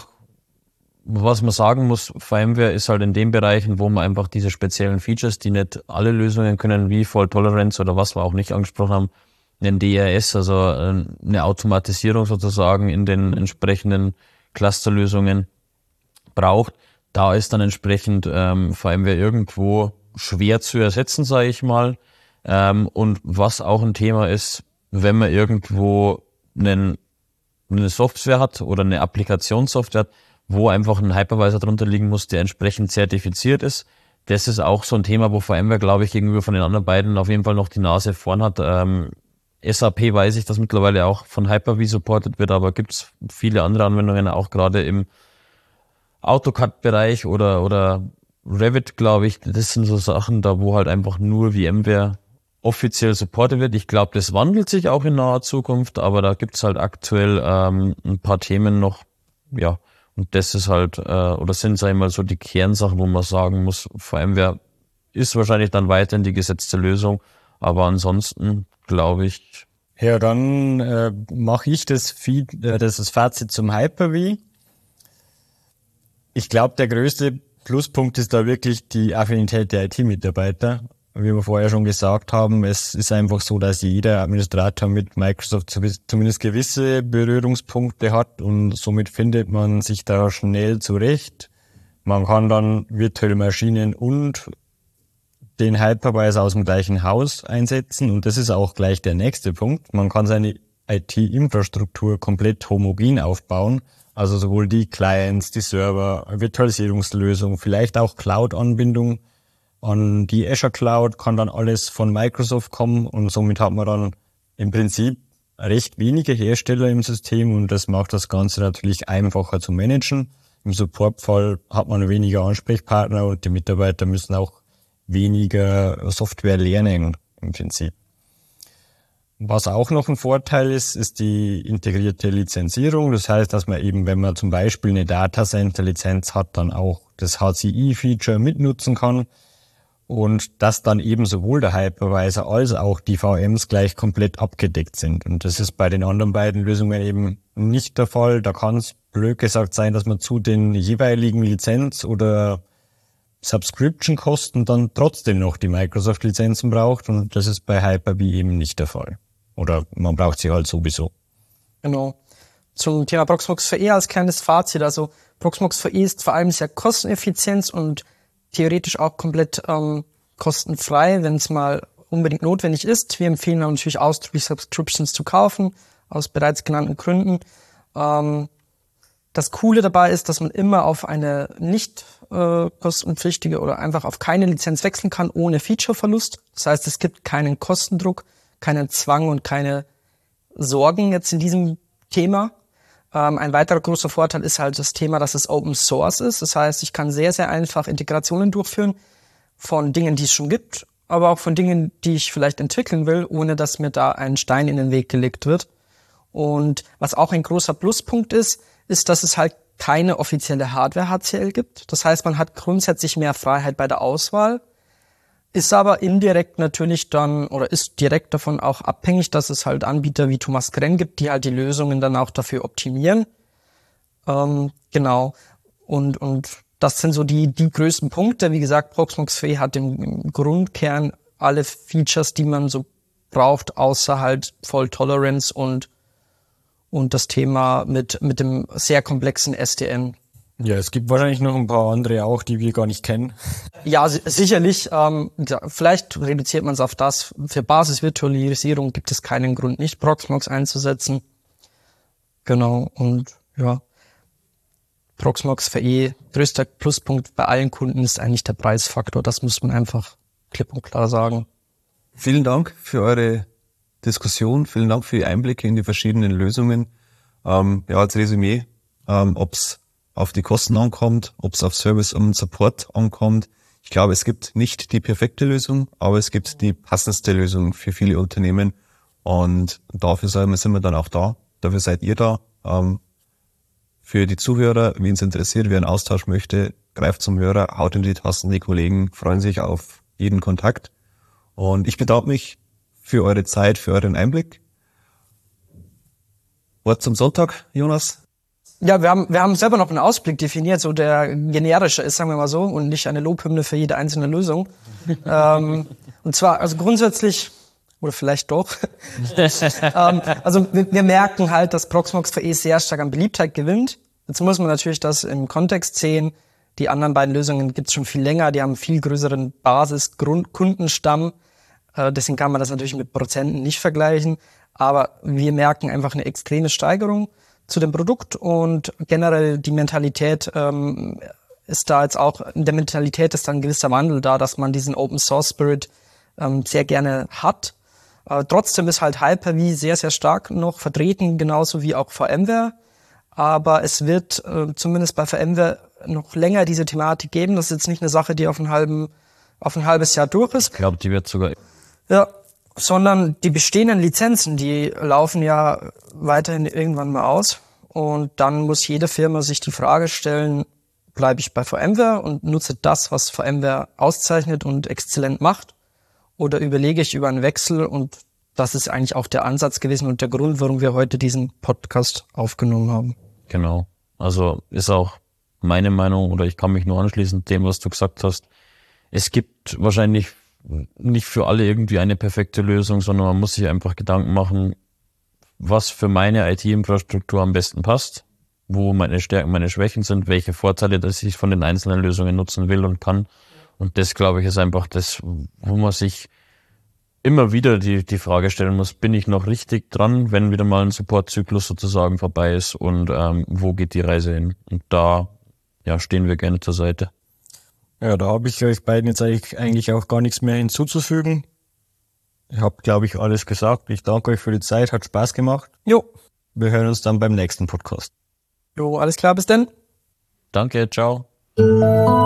man sagen muss, VMware ist halt in den Bereichen, wo man einfach diese speziellen Features, die nicht alle Lösungen können, wie Fault Tolerance oder was wir auch nicht angesprochen haben, einen DRS, also eine Automatisierung sozusagen in den entsprechenden Clusterlösungen braucht. Da ist dann entsprechend VMware irgendwo schwer zu ersetzen, sage ich mal. Und was auch ein Thema ist, wenn man irgendwo eine Software hat oder eine Applikationssoftware hat, wo einfach ein Hypervisor drunter liegen muss, der entsprechend zertifiziert ist. Das ist auch so ein Thema, wo VMware, glaube ich, gegenüber von den anderen beiden auf jeden Fall noch die Nase vorn hat. SAP weiß ich, dass mittlerweile auch von Hyper-V supported wird, aber gibt es viele andere Anwendungen, auch gerade im AutoCAD-Bereich oder Revit, glaube ich. Das sind so Sachen, da wo halt einfach nur VMware offiziell supported wird. Ich glaube, das wandelt sich auch in naher Zukunft, aber da gibt es halt aktuell ein paar Themen noch, ja. Und das ist halt, oder sind, sag ich mal, so die Kernsachen, wo man sagen muss, VMware ist wahrscheinlich dann weiterhin die gesetzte Lösung, aber ansonsten glaube ich. Ja, dann mache ich das Fazit zum Hyper-V. Ich glaube, der größte Pluspunkt ist da wirklich die Affinität der IT-Mitarbeiter. Wie wir vorher schon gesagt haben, es ist einfach so, dass jeder Administrator mit Microsoft zumindest gewisse Berührungspunkte hat und somit findet man sich da schnell zurecht. Man kann dann virtuelle Maschinen und den Hypervisor aus dem gleichen Haus einsetzen und das ist auch gleich der nächste Punkt. Man kann seine IT-Infrastruktur komplett homogen aufbauen, also sowohl die Clients, die Server, Virtualisierungslösung, vielleicht auch Cloud-Anbindung an die Azure Cloud, kann dann alles von Microsoft kommen und somit hat man dann im Prinzip recht wenige Hersteller im System und das macht das Ganze natürlich einfacher zu managen. Im Supportfall hat man weniger Ansprechpartner und die Mitarbeiter müssen auch weniger Software lernen im Prinzip. Was auch noch ein Vorteil ist, ist die integrierte Lizenzierung. Das heißt, dass man eben, wenn man zum Beispiel eine Datacenter-Lizenz hat, dann auch das HCI-Feature mitnutzen kann. und dass dann eben sowohl der Hypervisor als auch die VMs gleich komplett abgedeckt sind. Und das ist bei den anderen beiden Lösungen eben nicht der Fall. Da kann es blöd gesagt sein, dass man zu den jeweiligen Lizenz- oder Subscription-Kosten dann trotzdem noch die Microsoft-Lizenzen braucht, und das ist bei Hyper-V eben nicht der Fall. Oder man braucht sie halt sowieso. Genau. Zum Thema Proxmox VE als kleines Fazit. Also Proxmox VE ist vor allem sehr kosteneffizient und theoretisch auch komplett kostenfrei, wenn es mal unbedingt notwendig ist. Wir empfehlen natürlich ausdrücklich Subscriptions zu kaufen, aus bereits genannten Gründen. Das Coole dabei ist, dass man immer auf eine nicht kostenpflichtige oder einfach auf keine Lizenz wechseln kann, ohne Featureverlust. Das heißt, es gibt keinen Kostendruck, keinen Zwang und keine Sorgen jetzt in diesem Thema. Ein weiterer großer Vorteil ist halt das Thema, dass es Open Source ist. Das heißt, ich kann sehr, sehr einfach Integrationen durchführen von Dingen, die es schon gibt, aber auch von Dingen, die ich vielleicht entwickeln will, ohne dass mir da ein Stein in den Weg gelegt wird. Und was auch ein großer Pluspunkt ist, dass es halt keine offizielle Hardware-HCL gibt. Das heißt, man hat grundsätzlich mehr Freiheit bei der Auswahl, ist aber indirekt natürlich dann oder ist direkt davon auch abhängig, dass es halt Anbieter wie Thomas Krenn gibt, die halt die Lösungen dann auch dafür optimieren. Genau. Und das sind so die größten Punkte. Wie gesagt, Proxmox VE hat im Grundkern alle Features, die man so braucht, außer halt Fault Tolerance und das Thema mit dem sehr komplexen SDN. Ja, es gibt wahrscheinlich noch ein paar andere auch, die wir gar nicht kennen. Ja, sicherlich. Vielleicht reduziert man es auf das. Für Basisvirtualisierung gibt es keinen Grund, nicht Proxmox einzusetzen. Genau, und ja, Proxmox VE, größter Pluspunkt bei allen Kunden ist eigentlich der Preisfaktor. Das muss man einfach klipp und klar sagen. Vielen Dank für eure Diskussion. Vielen Dank für die Einblicke in die verschiedenen Lösungen. Ja, als Resümee, ob's auf die Kosten ankommt, ob es auf Service und Support ankommt. Ich glaube, es gibt nicht die perfekte Lösung, aber es gibt die passendste Lösung für viele Unternehmen. Und dafür sind wir dann auch da. Dafür seid ihr da. Für die Zuhörer, wen es interessiert, wer einen Austausch möchte, greift zum Hörer, haut in die Tasten. Die Kollegen freuen sich auf jeden Kontakt. Und ich bedanke mich für eure Zeit, für euren Einblick. Wort zum Sonntag, Jonas. Ja, wir haben selber noch einen Ausblick definiert, so der generischer ist, sagen wir mal so, und nicht eine Lobhymne für jede einzelne Lösung. Und zwar, also grundsätzlich, oder vielleicht doch, also wir merken halt, dass Proxmox VE sehr stark an Beliebtheit gewinnt. Jetzt muss man natürlich das im Kontext sehen. Die anderen beiden Lösungen gibt's schon viel länger, die haben einen viel größeren Basis-Kundenstamm. Deswegen kann man das natürlich mit Prozenten nicht vergleichen. Aber wir merken einfach eine extreme Steigerung zu dem Produkt und generell die Mentalität ist da jetzt auch, in der Mentalität ist da ein gewisser Wandel da, dass man diesen Open Source Spirit sehr gerne hat. Trotzdem ist halt Hyper-V sehr, sehr stark noch vertreten, genauso wie auch VMware. Aber es wird zumindest bei VMware noch länger diese Thematik geben. Das ist jetzt nicht eine Sache, die auf ein halbes Jahr durch ist. Ich glaube, die wird sogar... Ja, sondern die bestehenden Lizenzen, die laufen ja weiterhin irgendwann mal aus. Und dann muss jede Firma sich die Frage stellen, bleibe ich bei VMware und nutze das, was VMware auszeichnet und exzellent macht? Oder überlege ich über einen Wechsel? Und das ist eigentlich auch der Ansatz gewesen und der Grund, warum wir heute diesen Podcast aufgenommen haben. Genau. Also ist auch meine Meinung, oder ich kann mich nur anschließen dem, was du gesagt hast. Es gibt wahrscheinlich nicht für alle irgendwie eine perfekte Lösung, sondern man muss sich einfach Gedanken machen, was für meine IT-Infrastruktur am besten passt, wo meine Stärken, meine Schwächen sind, welche Vorteile, dass ich von den einzelnen Lösungen nutzen will und kann. Und das, glaube ich, ist einfach das, wo man sich immer wieder die Frage stellen muss, bin ich noch richtig dran, wenn wieder mal ein Supportzyklus sozusagen vorbei ist, und wo geht die Reise hin? Und da stehen wir gerne zur Seite. Ja, da habe ich euch beiden jetzt eigentlich auch gar nichts mehr hinzuzufügen. Ich habe, glaube ich, alles gesagt. Ich danke euch für die Zeit, hat Spaß gemacht. Jo. Wir hören uns dann beim nächsten Podcast. Jo, alles klar, bis denn. Danke, ciao.